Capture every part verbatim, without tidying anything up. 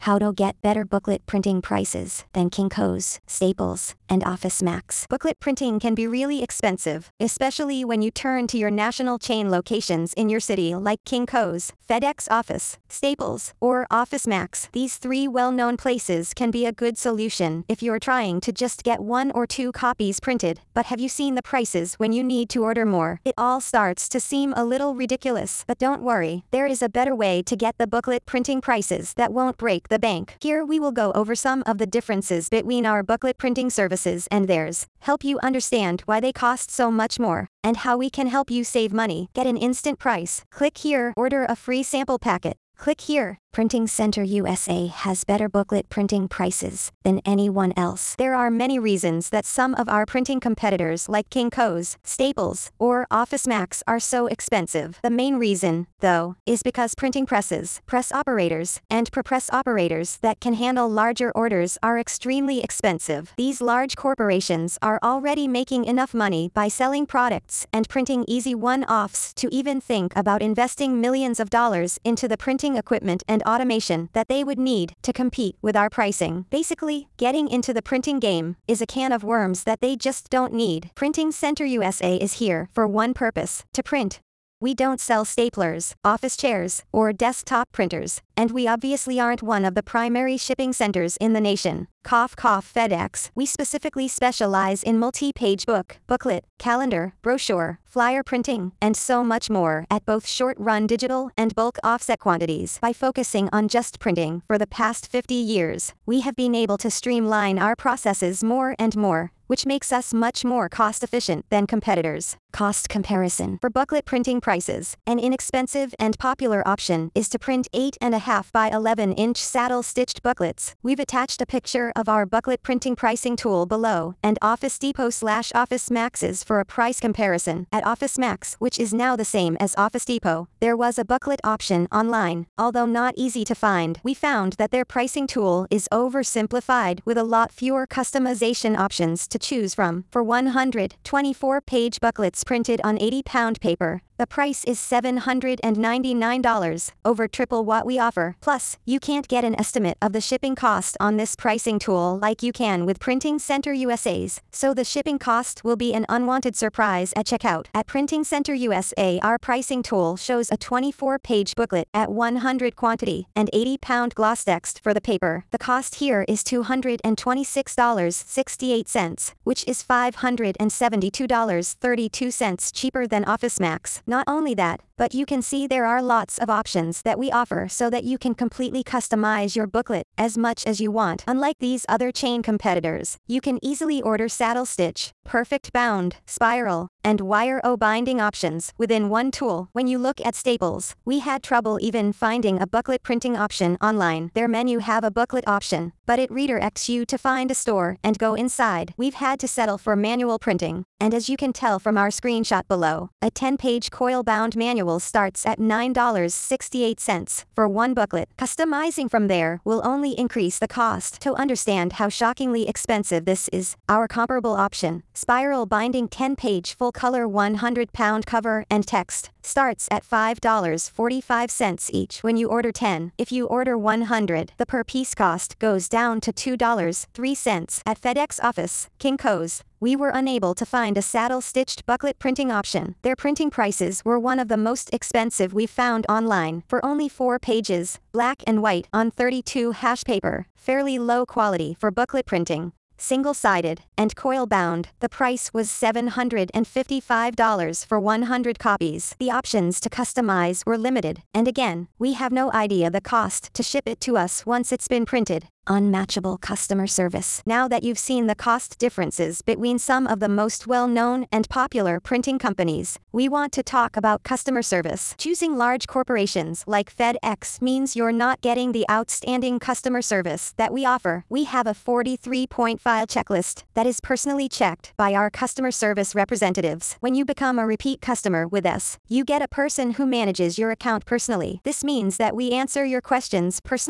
how to get better booklet printing prices than Kinko's, Staples, and Office Max. Booklet printing can be really expensive, especially when you turn to your national chain locations in your city like Kinko's, FedEx Office, Staples, or Office Max. These three well-known places can be a good solution if you're trying to just get one or two copies printed, but have you seen the prices when you need to order more? It all starts to seem a little ridiculous, but don't worry, there is a better way to get the booklet printing prices that won't break the bank. Here we will go over some of the differences between our booklet printing services and theirs, help you understand why they cost so much more, and how we can help you save money. Get an instant price. Click here, order a free sample packet. Click here. Printing Center U S A has better booklet printing prices than anyone else. There are many reasons that some of our printing competitors like Kinko's, Staples, or Office Max are so expensive. The main reason, though, is because printing presses, press operators, and pre-press operators that can handle larger orders are extremely expensive. These large corporations are already making enough money by selling products and printing easy one-offs to even think about investing millions of dollars into the printing equipment and automation that they would need to compete with our pricing. Basically, getting into the printing game is a can of worms that they just don't need. Printing Center U S A is here for one purpose: to print. We don't sell staplers, office chairs, or desktop printers, and we obviously aren't one of the primary shipping centers in the nation. Cough cough FedEx. We specifically specialize in multi-page book, booklet, calendar, brochure, flyer printing, and so much more at both short-run digital and bulk offset quantities. By focusing on just printing for the past fifty years, we have been able to streamline our processes more and more, which makes us much more cost-efficient than competitors. Cost comparison. For booklet printing prices, an inexpensive and popular option is to print eight and a half by eleven inch saddle-stitched booklets. We've attached a picture of our booklet printing pricing tool below, and Office Depot slash Office Max's for a price comparison. At Office Max, which is now the same as Office Depot, there was a booklet option online. Although not easy to find, we found that their pricing tool is oversimplified with a lot fewer customization options to choose from. For one hundred twenty-four page booklets printed on eighty pound paper, the price is seven hundred ninety-nine dollars, over triple what we offer. Plus, you can't get an estimate of the shipping cost on this pricing tool like you can with Printing Center U S A's, so the shipping cost will be an unwanted surprise at checkout. At Printing Center U S A, our pricing tool shows a twenty-four page booklet at one hundred quantity and eighty pound gloss text for the paper. The cost here is two hundred twenty-six dollars and sixty-eight cents, which is five hundred seventy-two dollars and thirty-two cents cheaper than Office Max. Not only that, but you can see there are lots of options that we offer so that you can completely customize your booklet as much as you want. Unlike these other chain competitors, you can easily order saddle stitch, perfect bound, spiral, and wire O binding options within one tool. When you look at Staples, we had trouble even finding a booklet printing option online. Their menu have a booklet option, but it redirects you to find a store and go inside. We've had to settle for manual printing, and as you can tell from our screenshot below, a ten page coil-bound manual starts at nine dollars and sixty-eight cents for one booklet. Customizing from there will only increase the cost. To understand how shockingly expensive this is, our comparable option, spiral binding ten page full-color one hundred pound cover and text, starts at five dollars and forty-five cents each when you order ten. If you order one hundred, the per piece cost goes down to two dollars and three cents. At FedEx Office, Kinko's, we were unable to find a saddle-stitched booklet printing option. Their printing prices were one of the most expensive we've found online. For only four pages, black and white on thirty-two hash paper, fairly low quality for booklet printing, single-sided, and coil-bound, the price was seven hundred fifty-five dollars for one hundred copies. The options to customize were limited, and again, we have no idea the cost to ship it to us once it's been printed. Unmatchable customer service. Now that you've seen the cost differences between some of the most well-known and popular printing companies, we want to talk about customer service. Choosing large corporations like FedEx means you're not getting the outstanding customer service that we offer. We have a forty-three point file checklist that is personally checked by our customer service representatives. When you become a repeat customer with us, you get a person who manages your account personally. This means that we answer your questions personally,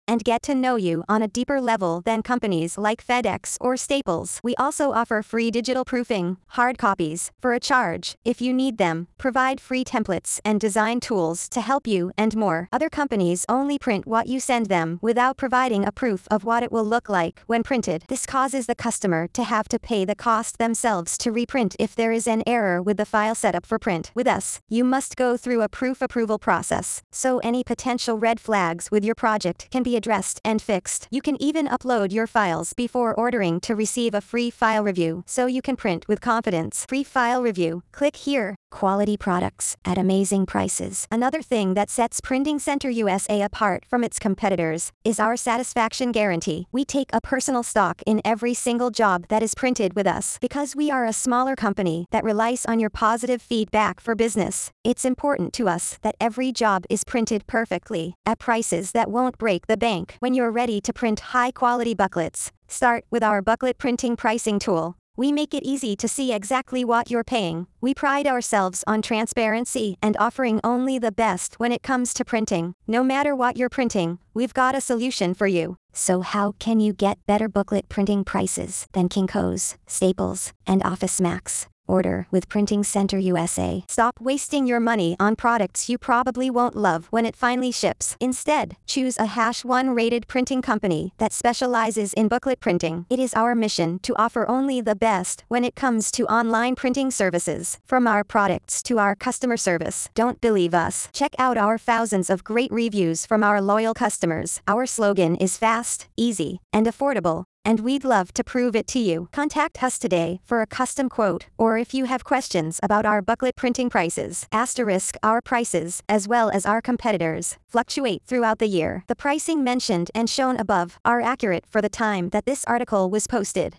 and get to know you on a deeper level than companies like FedEx or Staples. We also offer free digital proofing, hard copies, for a charge, if you need them, provide free templates and design tools to help you, and more. Other companies only print what you send them without providing a proof of what it will look like when printed. This causes the customer to have to pay the cost themselves to reprint if there is an error with the file setup for print. With us, you must go through a proof approval process, so any potential red flags with your project can be addressed and fixed. You can even upload your files before ordering to receive a free file review, so you can print with confidence. Free file review. Click here. Quality products at amazing prices. Another thing that sets Printing Center U S A apart from its competitors is our satisfaction guarantee. We take a personal stock in every single job that is printed with us. Because we are a smaller company that relies on your positive feedback for business, it's important to us that every job is printed perfectly, at prices that won't break the bank. When you're ready to print high-quality booklets, start with our booklet printing pricing tool. We make it easy to see exactly what you're paying. We pride ourselves on transparency and offering only the best when it comes to printing. No matter what you're printing, we've got a solution for you. So how can you get better booklet printing prices than Kinko's, Staples, and OfficeMax? Order with Printing Center U S A. Stop wasting your money on products you probably won't love when it finally ships. Instead, choose a hash one rated printing company that specializes in booklet printing. It is our mission to offer only the best when it comes to online printing services. From our products to our customer service, don't believe us? Check out our thousands of great reviews from our loyal customers. Our slogan is fast, easy, and affordable, and we'd love to prove it to you. Contact us today for a custom quote, or if you have questions about our booklet printing prices. Asterisk our prices, as well as our competitors, fluctuate throughout the year. The pricing mentioned and shown above are accurate for the time that this article was posted.